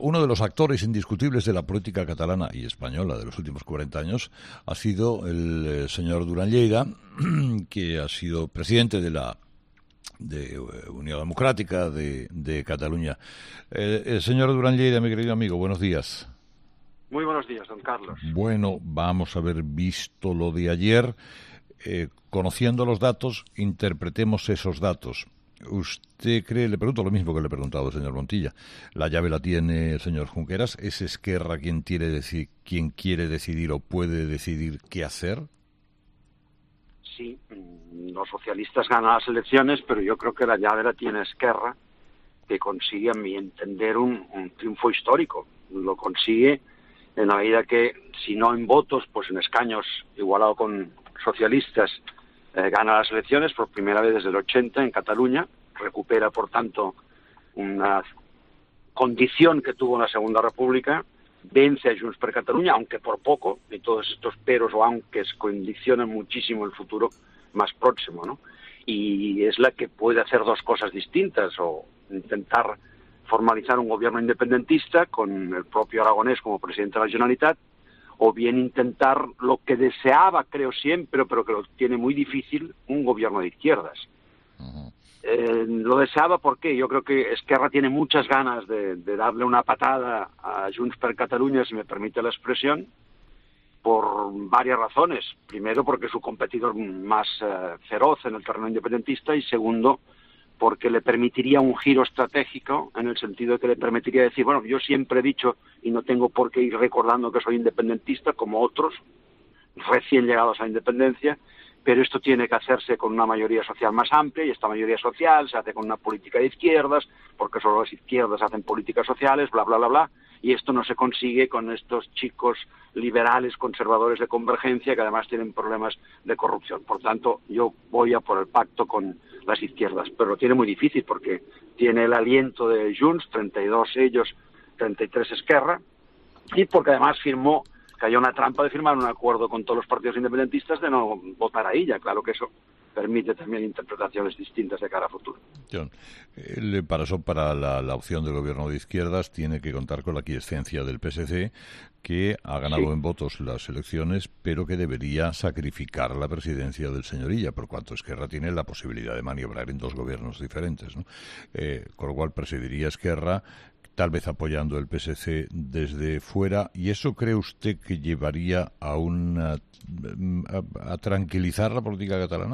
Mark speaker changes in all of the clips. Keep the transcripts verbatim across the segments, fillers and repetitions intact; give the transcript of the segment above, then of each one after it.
Speaker 1: uno de los actores indiscutibles de la política catalana y española de los últimos cuarenta años ha sido el eh, señor Duran Lleida, que ha sido presidente de la de Unión Democrática de, de Cataluña. Eh, el señor Duran Lleida, mi querido amigo, buenos días.
Speaker 2: Muy buenos días, don Carlos.
Speaker 1: Bueno, vamos a haber visto lo de ayer. Eh, conociendo los datos, interpretemos esos datos. ¿Usted cree, le pregunto lo mismo que le he preguntado al señor Montilla, la llave la tiene el señor Junqueras? ¿Es Esquerra quien quiere, deci- quien quiere decidir o puede decidir qué hacer?
Speaker 2: Sí, los socialistas ganan las elecciones, pero yo creo que la llave la tiene Esquerra, que consigue, a mi entender, un, un triunfo histórico. Lo consigue en la medida que, si no en votos, pues en escaños, igualado con socialistas, eh, gana las elecciones por primera vez desde el ochenta en Cataluña, recupera, por tanto, una condición que tuvo en la Segunda República, vence a Junts per Catalunya, aunque por poco, y todos estos peros o aunques condicionan muchísimo el futuro más próximo, ¿no? Y es la que puede hacer dos cosas distintas, o intentar formalizar un gobierno independentista con el propio Aragonés como presidente de la Generalitat, o bien intentar lo que deseaba, creo siempre, pero que lo tiene muy difícil, un gobierno de izquierdas. Uh-huh. Eh, lo deseaba porque yo creo que Esquerra tiene muchas ganas de, de darle una patada a Junts per Catalunya, si me permite la expresión, por varias razones. Primero, porque es su competidor más eh, feroz en el terreno independentista, y segundo, porque le permitiría un giro estratégico, en el sentido de que le permitiría decir, bueno, yo siempre he dicho, y no tengo por qué ir recordando que soy independentista, como otros, recién llegados a la independencia, pero esto tiene que hacerse con una mayoría social más amplia, y esta mayoría social se hace con una política de izquierdas, porque solo las izquierdas hacen políticas sociales, bla, bla, bla, bla, y esto no se consigue con estos chicos liberales, conservadores de convergencia, que además tienen problemas de corrupción. Por tanto, yo voy a por el pacto con las izquierdas, pero lo tiene muy difícil, porque tiene el aliento de Junts, treinta y dos ellos, treinta y tres Esquerra, y porque además firmó, que haya una trampa de firmar un acuerdo con todos los partidos independentistas de no votar a ella. Claro que eso permite también interpretaciones distintas de cara a futuro.
Speaker 1: John, el, para eso, para la, la opción del gobierno de izquierdas, tiene que contar con la aquiescencia del P S C, que ha ganado sí. en votos las elecciones, pero que debería sacrificar la presidencia del señor Illa, por cuanto Esquerra tiene la posibilidad de maniobrar en dos gobiernos diferentes, ¿no? Eh, con lo cual presidiría Esquerra, tal vez apoyando el P S C desde fuera. ¿Y eso cree usted que llevaría a una a, a tranquilizar la política catalana?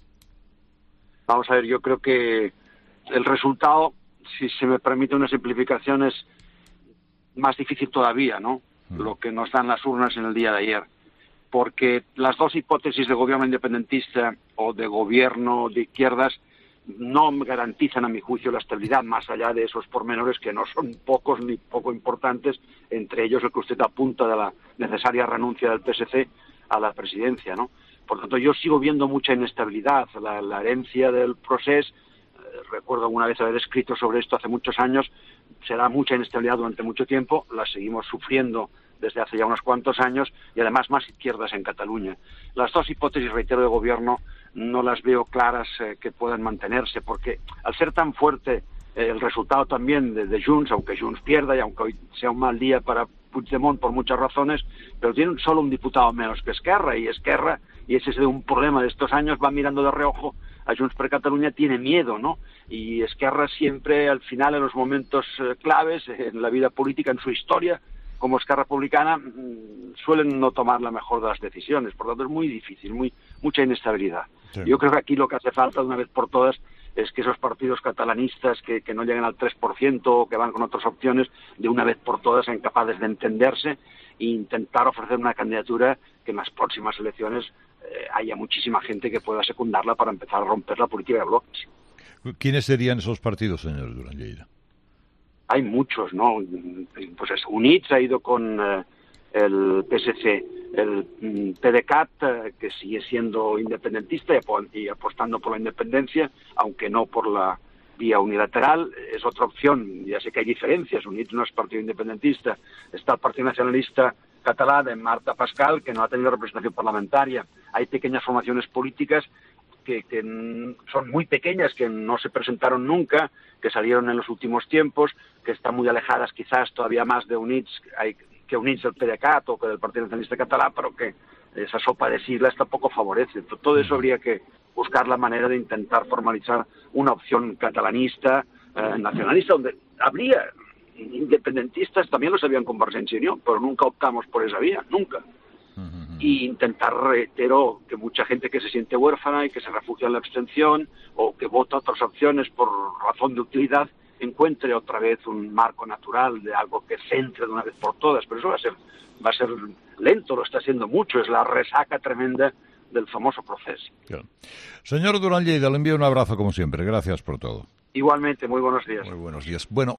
Speaker 2: Vamos a ver, yo creo que el resultado, si se me permite una simplificación, es más difícil todavía, ¿no? Mm. Lo que nos dan las urnas en el día de ayer. Porque las dos hipótesis de gobierno independentista o de gobierno de izquierdas no garantizan, a mi juicio, la estabilidad, más allá de esos pormenores que no son pocos ni poco importantes, entre ellos el que usted apunta de la necesaria renuncia del P S C a la presidencia, ¿no? Por tanto, yo sigo viendo mucha inestabilidad. La, la herencia del procés, eh, recuerdo alguna vez haber escrito sobre esto hace muchos años, será mucha inestabilidad durante mucho tiempo, la seguimos sufriendo desde hace ya unos cuantos años, y además más izquierdas en Cataluña. Las dos hipótesis, reitero, de gobierno no las veo claras eh, que puedan mantenerse, porque al ser tan fuerte eh, el resultado también de, de Junts, aunque Junts pierda y aunque hoy sea un mal día para Puigdemont por muchas razones, pero tiene solo un diputado menos que Esquerra, y Esquerra, y ese es un problema de estos años, va mirando de reojo a Junts per Catalunya, tiene miedo, ¿no? Y Esquerra siempre, al final, en los momentos eh, claves en la vida política, en su historia, como Esquerra Republicana, suelen no tomar la mejor de las decisiones. Por lo tanto, es muy difícil, muy mucha inestabilidad. Sí. Yo creo que aquí lo que hace falta, de una vez por todas, es que esos partidos catalanistas que, que no lleguen al tres por ciento o que van con otras opciones, de una vez por todas sean capaces de entenderse e intentar ofrecer una candidatura que en las próximas elecciones eh, haya muchísima gente que pueda secundarla para empezar a romper la política de bloques.
Speaker 1: ¿Quiénes serían esos partidos, señor Duran Lleida?
Speaker 2: Hay muchos, ¿no? Pues es, Units ha ido con eh, el P S C, el mm, PDeCAT, eh, que sigue siendo independentista y, ap y apostando por la independencia, aunque no por la vía unilateral, es otra opción. Ya sé que hay diferencias, Units no es partido independentista, está el Partido Nacionalista Català de Marta Pascal, que no ha tenido representación parlamentaria. Hay pequeñas formaciones políticas que, que son muy pequeñas, que no se presentaron nunca, que salieron en los últimos tiempos, que están muy alejadas quizás todavía más de Units que Units del P D C A T o que del Partido Nacionalista Catalán, pero que esa sopa de siglas tampoco favorece. Todo eso habría que buscar la manera de intentar formalizar una opción catalanista, eh, nacionalista, donde habría independentistas, también los habían Convergencia y Unió, pero nunca optamos por esa vía, nunca. Y intentar, reitero, que mucha gente que se siente huérfana y que se refugia en la abstención o que vota otras opciones por razón de utilidad, encuentre otra vez un marco natural de algo que centre de una vez por todas. Pero eso va a ser, va a ser lento, lo está haciendo mucho, es la resaca tremenda del famoso proceso.
Speaker 1: Claro. Señor Durán Lleida, le envío un abrazo como siempre. Gracias por todo.
Speaker 2: Igualmente, muy buenos días.
Speaker 1: Muy buenos días. Bueno,